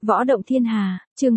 Võ Động Thiên Hà, chương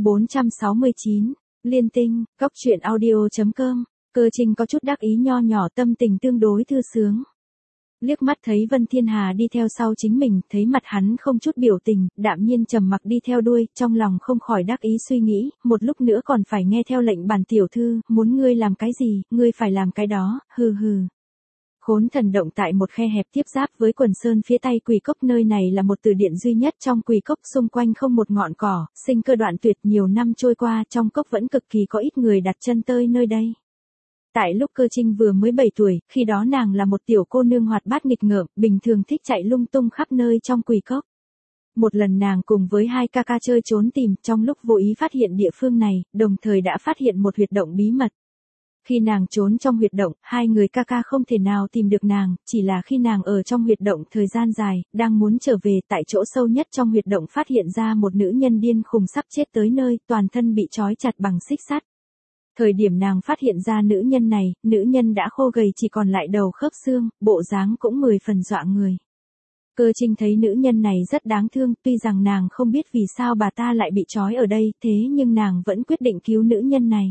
469, Liên Tinh, Cóc truyện audio.com, Cơ Trinh có chút đắc ý nho nhỏ, tâm tình tương đối thư sướng. Liếc mắt thấy Vân Thiên Hà đi theo sau chính mình, thấy mặt hắn không chút biểu tình, đạm nhiên trầm mặc đi theo đuôi, trong lòng không khỏi đắc ý suy nghĩ, một lúc nữa còn phải nghe theo lệnh bản tiểu thư, muốn ngươi làm cái gì, ngươi phải làm cái đó, hừ hừ. Khốn Thần Động tại một khe hẹp tiếp giáp với Quần Sơn phía tây Quỳ Cốc, nơi này là một từ điện duy nhất trong Quỳ Cốc, xung quanh không một ngọn cỏ, sinh cơ đoạn tuyệt, nhiều năm trôi qua, trong cốc vẫn cực kỳ có ít người đặt chân tới nơi đây. Tại lúc Cơ Trinh vừa mới 7 tuổi, khi đó nàng là một tiểu cô nương hoạt bát nghịch ngợm, bình thường thích chạy lung tung khắp nơi trong Quỳ Cốc. Một lần nàng cùng với hai ca ca chơi trốn tìm, trong lúc vô ý phát hiện địa phương này, đồng thời đã phát hiện một huyệt động bí mật. Khi nàng trốn trong huyệt động, hai người ca ca không thể nào tìm được nàng, chỉ là khi nàng ở trong huyệt động thời gian dài, đang muốn trở về, tại chỗ sâu nhất trong huyệt động phát hiện ra một nữ nhân điên khùng sắp chết tới nơi, toàn thân bị trói chặt bằng xích sắt. Thời điểm nàng phát hiện ra nữ nhân này, nữ nhân đã khô gầy chỉ còn lại đầu khớp xương, bộ dáng cũng 10 phần dọa người. Cơ Trinh thấy nữ nhân này rất đáng thương, tuy rằng nàng không biết vì sao bà ta lại bị trói ở đây, thế nhưng nàng vẫn quyết định cứu nữ nhân này.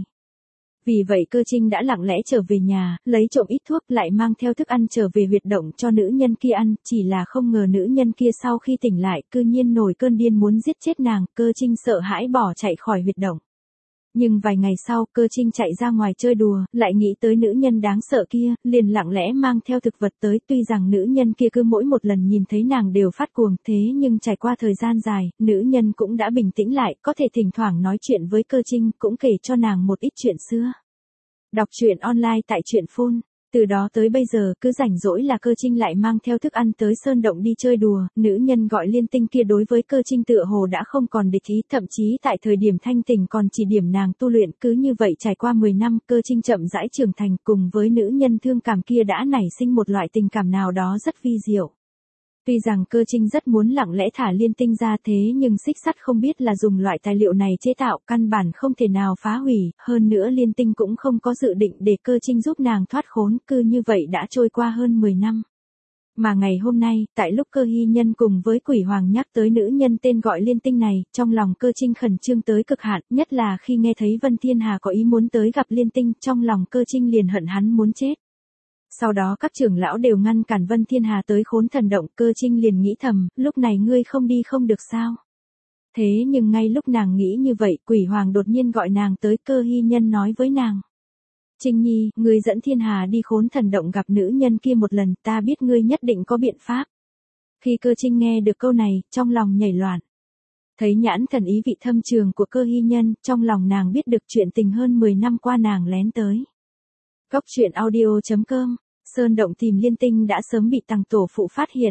Vì vậy Cơ Trinh đã lặng lẽ trở về nhà, lấy trộm ít thuốc, lại mang theo thức ăn trở về huyệt động cho nữ nhân kia ăn, chỉ là không ngờ nữ nhân kia sau khi tỉnh lại, cư nhiên nổi cơn điên muốn giết chết nàng, Cơ Trinh sợ hãi bỏ chạy khỏi huyệt động. Nhưng vài ngày sau, Cơ Trinh chạy ra ngoài chơi đùa, lại nghĩ tới nữ nhân đáng sợ kia, liền lặng lẽ mang theo thực vật tới, tuy rằng nữ nhân kia cứ mỗi một lần nhìn thấy nàng đều phát cuồng, thế nhưng trải qua thời gian dài, nữ nhân cũng đã bình tĩnh lại, có thể thỉnh thoảng nói chuyện với Cơ Trinh, cũng kể cho nàng một ít chuyện xưa. Đọc truyện online tại truyện phone. Từ đó tới bây giờ, cứ rảnh rỗi là Cơ Trinh lại mang theo thức ăn tới sơn động đi chơi đùa, nữ nhân gọi Liên Tinh kia đối với Cơ Trinh tựa hồ đã không còn địch ý, thậm chí tại thời điểm thanh tỉnh còn chỉ điểm nàng tu luyện, cứ như vậy trải qua 10 năm, Cơ Trinh chậm rãi trưởng thành, cùng với nữ nhân thương cảm kia đã nảy sinh một loại tình cảm nào đó rất vi diệu. Tuy rằng Cơ Trinh rất muốn lặng lẽ thả Liên Tinh ra, thế nhưng xích sắt không biết là dùng loại tài liệu này chế tạo, căn bản không thể nào phá hủy, hơn nữa Liên Tinh cũng không có dự định để Cơ Trinh giúp nàng thoát khốn, cứ như vậy đã trôi qua hơn 10 năm. Mà ngày hôm nay, tại lúc Cơ Hy Nhân cùng với Quỷ Hoàng nhắc tới nữ nhân tên gọi Liên Tinh này, trong lòng Cơ Trinh khẩn trương tới cực hạn, nhất là khi nghe thấy Vân Thiên Hà có ý muốn tới gặp Liên Tinh, trong lòng Cơ Trinh liền hận hắn muốn chết. Sau đó các trưởng lão đều ngăn cản Vân Thiên Hà tới Khốn Thần Động, Cơ Trinh liền nghĩ thầm, lúc này ngươi không đi không được sao. Thế nhưng ngay lúc nàng nghĩ như vậy, Quỷ Hoàng đột nhiên gọi nàng tới, Cơ Hy Nhân nói với nàng. Trinh Nhi, ngươi dẫn Thiên Hà đi Khốn Thần Động gặp nữ nhân kia một lần, ta biết ngươi nhất định có biện pháp. Khi Cơ Trinh nghe được câu này, trong lòng nhảy loạn. Thấy nhãn thần ý vị thâm trường của Cơ Hy Nhân, trong lòng nàng biết được chuyện tình hơn 10 năm qua nàng lén tới. Cóc truyện audio.com, Sơn Động tìm Liên Tinh đã sớm bị Tằng tổ phụ phát hiện.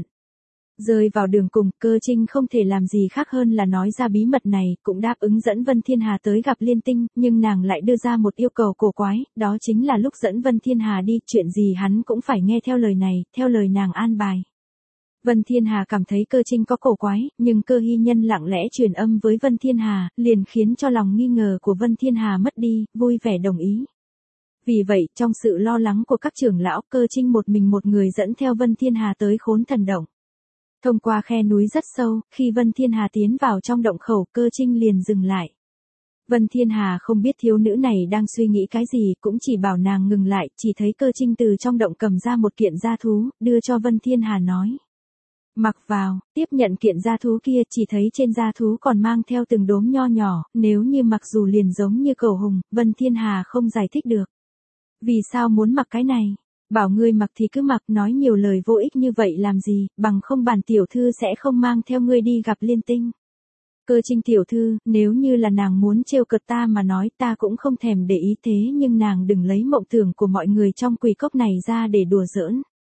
Rơi vào đường cùng, Cơ Trinh không thể làm gì khác hơn là nói ra bí mật này, cũng đáp ứng dẫn Vân Thiên Hà tới gặp Liên Tinh, nhưng nàng lại đưa ra một yêu cầu cổ quái, đó chính là lúc dẫn Vân Thiên Hà đi, chuyện gì hắn cũng phải nghe theo lời này, theo lời nàng an bài. Vân Thiên Hà cảm thấy Cơ Trinh có cổ quái, nhưng Cơ Hy Nhân lặng lẽ truyền âm với Vân Thiên Hà, liền khiến cho lòng nghi ngờ của Vân Thiên Hà mất đi, vui vẻ đồng ý. Vì vậy, trong sự lo lắng của các trưởng lão, Cơ Trinh một mình một người dẫn theo Vân Thiên Hà tới Khốn Thần Động. Thông qua khe núi rất sâu, khi Vân Thiên Hà tiến vào trong động khẩu, Cơ Trinh liền dừng lại. Vân Thiên Hà không biết thiếu nữ này đang suy nghĩ cái gì, cũng chỉ bảo nàng ngừng lại, chỉ thấy Cơ Trinh từ trong động cầm ra một kiện gia thú, đưa cho Vân Thiên Hà nói. Mặc vào, tiếp nhận kiện gia thú kia, chỉ thấy trên gia thú còn mang theo từng đốm nho nhỏ, nếu như mặc dù liền giống như cầu hùng, Vân Thiên Hà không giải thích được. Vì sao muốn mặc cái này? Bảo ngươi mặc thì cứ mặc, nói nhiều lời vô ích như vậy làm gì, bằng không bản tiểu thư sẽ không mang theo ngươi đi gặp Liên Tinh. Cơ Trinh tiểu thư, nếu như là nàng muốn trêu cợt ta mà nói, ta cũng không thèm để ý, thế nhưng nàng đừng lấy mộng tưởng của mọi người trong Quỳ Cốc này ra để đùa giỡn.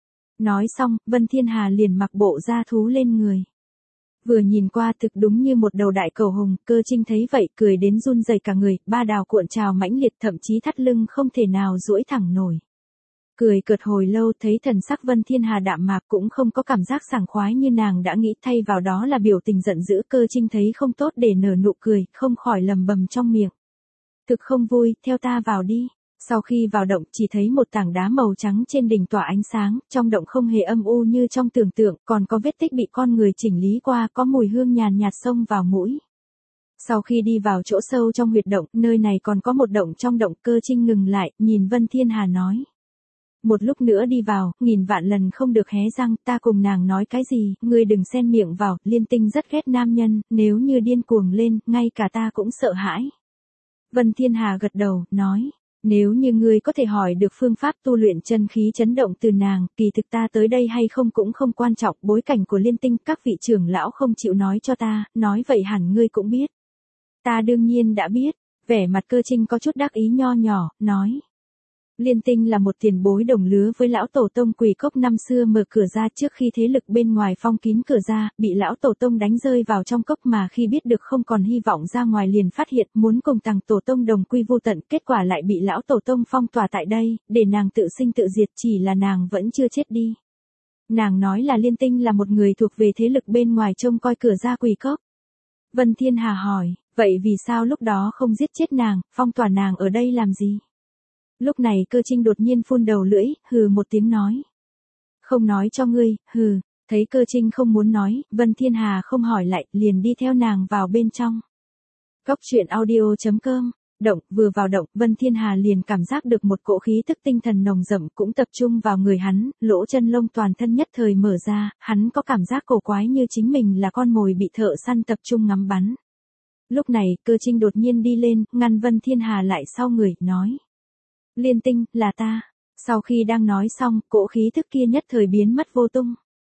Nói xong, Vân Thiên Hà liền mặc bộ da thú lên người. Vừa nhìn qua thực đúng như một đầu đại cầu hùng, Cơ Trinh thấy vậy cười đến run rẩy cả người, ba đào cuộn trào mãnh liệt, thậm chí thắt lưng không thể nào duỗi thẳng nổi. Cười cợt hồi lâu, thấy thần sắc Vân Thiên Hà đạm mạc, cũng không có cảm giác sảng khoái như nàng đã nghĩ, thay vào đó là biểu tình giận dữ. Cơ Trinh thấy không tốt để nở nụ cười, không khỏi lầm bầm trong miệng. Thực không vui, theo ta vào đi. Sau khi vào động, chỉ thấy một tảng đá màu trắng trên đỉnh tỏa ánh sáng, trong động không hề âm u như trong tưởng tượng, còn có vết tích bị con người chỉnh lý qua, có mùi hương nhàn nhạt xông vào mũi. Sau khi đi vào chỗ sâu trong huyệt động, nơi này còn có một động trong động. Cơ Trinh ngừng lại, nhìn Vân Thiên Hà nói. Một lúc nữa đi vào, nghìn vạn lần không được hé răng, ta cùng nàng nói cái gì, ngươi đừng xen miệng vào, Liên Tinh rất ghét nam nhân, nếu như điên cuồng lên, ngay cả ta cũng sợ hãi. Vân Thiên Hà gật đầu, nói, nếu như ngươi có thể hỏi được phương pháp tu luyện chân khí chấn động từ nàng, kỳ thực ta tới đây hay không cũng không quan trọng, bối cảnh của Liên Tinh, các vị trưởng lão không chịu nói cho ta, nói vậy hẳn ngươi cũng biết. Ta đương nhiên đã biết, vẻ mặt Cơ Trinh có chút đắc ý nho nhỏ, nói. Liên Tinh là một tiền bối đồng lứa với lão tổ tông Quỷ Cốc năm xưa mở cửa ra trước khi thế lực bên ngoài phong kín cửa ra, bị lão tổ tông đánh rơi vào trong cốc mà khi biết được không còn hy vọng ra ngoài liền phát hiện muốn cùng tàng tổ tông đồng quy vô tận, kết quả lại bị lão tổ tông phong tỏa tại đây, để nàng tự sinh tự diệt, chỉ là nàng vẫn chưa chết đi. Nàng nói là Liên Tinh là một người thuộc về thế lực bên ngoài trông coi cửa ra Quỷ Cốc. Vân Thiên Hà hỏi, vậy vì sao lúc đó không giết chết nàng, phong tỏa nàng ở đây làm gì? Lúc này Cơ Trinh đột nhiên phun đầu lưỡi, hừ một tiếng nói. Không nói cho ngươi, hừ, thấy Cơ Trinh không muốn nói, Vân Thiên Hà không hỏi lại, liền đi theo nàng vào bên trong. Cóc truyện audio.com, động, vừa vào động, Vân Thiên Hà liền cảm giác được một cỗ khí tức tinh thần nồng đậm cũng tập trung vào người hắn, lỗ chân lông toàn thân nhất thời mở ra, hắn có cảm giác cổ quái như chính mình là con mồi bị thợ săn tập trung ngắm bắn. Lúc này, Cơ Trinh đột nhiên đi lên, ngăn Vân Thiên Hà lại sau người, nói. Liên Tinh, là ta. Sau khi đang nói xong, cỗ khí thức kia nhất thời biến mất vô tung.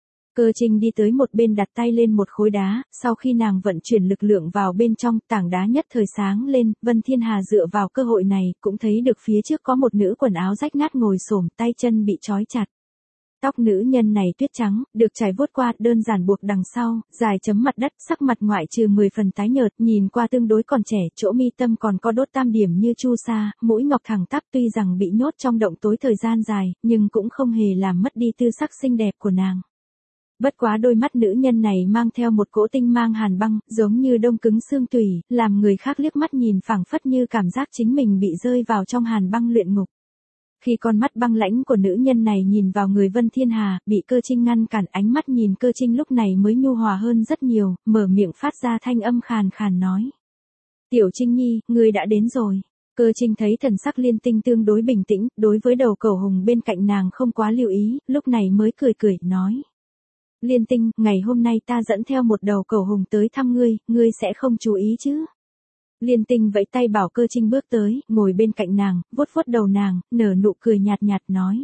Cơ Trinh đi tới một bên đặt tay lên một khối đá, sau khi nàng vận chuyển lực lượng vào bên trong, tảng đá nhất thời sáng lên, Vân Thiên Hà dựa vào cơ hội này, cũng thấy được phía trước có một nữ quần áo rách nát ngồi xổm, tay chân bị trói chặt. Tóc nữ nhân này tuyết trắng, được trải vuốt qua, đơn giản buộc đằng sau, dài chấm mặt đất, sắc mặt ngoại trừ 10 phần tái nhợt, nhìn qua tương đối còn trẻ, chỗ mi tâm còn có đốt tam điểm như chu sa, mũi ngọc thẳng tắp, tuy rằng bị nhốt trong động tối thời gian dài, nhưng cũng không hề làm mất đi tư sắc xinh đẹp của nàng. Bất quá đôi mắt nữ nhân này mang theo một cỗ tinh mang hàn băng, giống như đông cứng xương tủy, làm người khác liếc mắt nhìn phảng phất như cảm giác chính mình bị rơi vào trong hàn băng luyện ngục. Khi con mắt băng lãnh của nữ nhân này nhìn vào người Vân Thiên Hà, bị Cơ Trinh ngăn cản, ánh mắt nhìn Cơ Trinh lúc này mới nhu hòa hơn rất nhiều, mở miệng phát ra thanh âm khàn khàn nói. Tiểu Trinh Nhi, ngươi đã đến rồi. Cơ Trinh thấy thần sắc Liên Tinh tương đối bình tĩnh, đối với đầu cẩu hùng bên cạnh nàng không quá lưu ý, lúc này mới cười cười, nói. Liên Tinh, ngày hôm nay ta dẫn theo một đầu cẩu hùng tới thăm ngươi sẽ không chú ý chứ? Liên Tinh vẫy tay bảo Cơ Trinh bước tới, ngồi bên cạnh nàng, vuốt vuốt đầu nàng, nở nụ cười nhạt nhạt nói.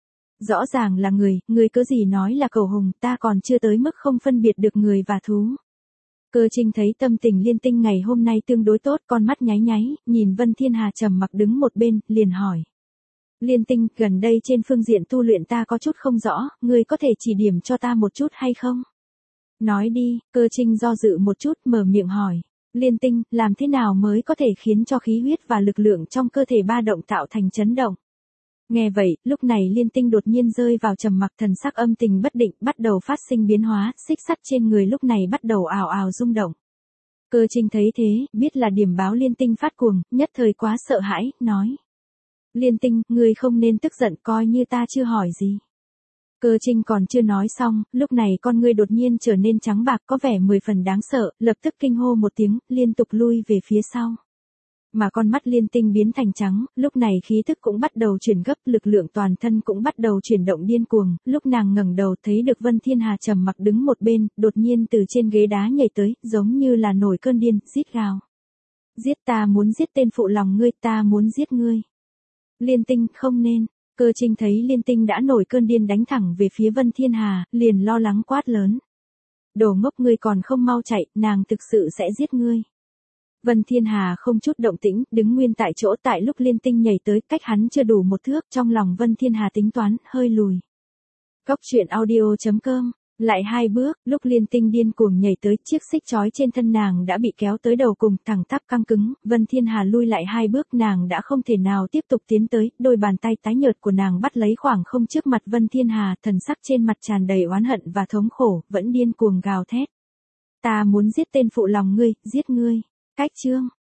Rõ ràng là người cứ gì nói là cẩu hùng, ta còn chưa tới mức không phân biệt được người và thú. Cơ Trinh thấy tâm tình Liên Tinh ngày hôm nay tương đối tốt, con mắt nháy nháy, nhìn Vân Thiên Hà trầm mặc đứng một bên, liền hỏi. Liên Tinh, gần đây trên phương diện tu luyện ta có chút không rõ, ngươi có thể chỉ điểm cho ta một chút hay không? Nói đi, Cơ Trinh do dự một chút, mở miệng hỏi. Liên Tinh, làm thế nào mới có thể khiến cho khí huyết và lực lượng trong cơ thể ba động tạo thành chấn động? Nghe vậy, lúc này Liên Tinh đột nhiên rơi vào trầm mặc, thần sắc âm tình bất định, bắt đầu phát sinh biến hóa, xích sắt trên người lúc này bắt đầu ào ào rung động. Cơ Trinh thấy thế, biết là điểm báo Liên Tinh phát cuồng, nhất thời quá sợ hãi, nói. Liên Tinh, ngươi không nên tức giận, coi như ta chưa hỏi gì. Cơ Trinh còn chưa nói xong, lúc này con ngươi đột nhiên trở nên trắng bạc, có vẻ 10 phần đáng sợ, lập tức kinh hô một tiếng, liên tục lui về phía sau. Mà con mắt Liên Tinh biến thành trắng, lúc này khí thức cũng bắt đầu chuyển gấp, lực lượng toàn thân cũng bắt đầu chuyển động điên cuồng, lúc nàng ngẩng đầu thấy được Vân Thiên Hà trầm mặc đứng một bên, đột nhiên từ trên ghế đá nhảy tới, giống như là nổi cơn điên, rít gào. Giết, ta muốn giết tên phụ lòng ngươi, ta muốn giết ngươi. Liên Tinh, không nên. Cơ Trinh thấy Liên Tinh đã nổi cơn điên đánh thẳng về phía Vân Thiên Hà, liền lo lắng quát lớn. Đồ ngốc, ngươi còn không mau chạy, nàng thực sự sẽ giết ngươi. Vân Thiên Hà không chút động tĩnh, đứng nguyên tại chỗ, tại lúc Liên Tinh nhảy tới, cách hắn chưa đủ một thước, trong lòng Vân Thiên Hà tính toán, hơi lùi. Cóc truyện audio.com. Lại hai bước, lúc Liên Tinh điên cuồng nhảy tới, chiếc xích trói trên thân nàng đã bị kéo tới đầu cùng, thẳng tắp căng cứng, Vân Thiên Hà lui lại hai bước, nàng đã không thể nào tiếp tục tiến tới, đôi bàn tay tái nhợt của nàng bắt lấy khoảng không trước mặt Vân Thiên Hà, thần sắc trên mặt tràn đầy oán hận và thống khổ, vẫn điên cuồng gào thét. Ta muốn giết tên phụ lòng ngươi, giết ngươi. Cách chương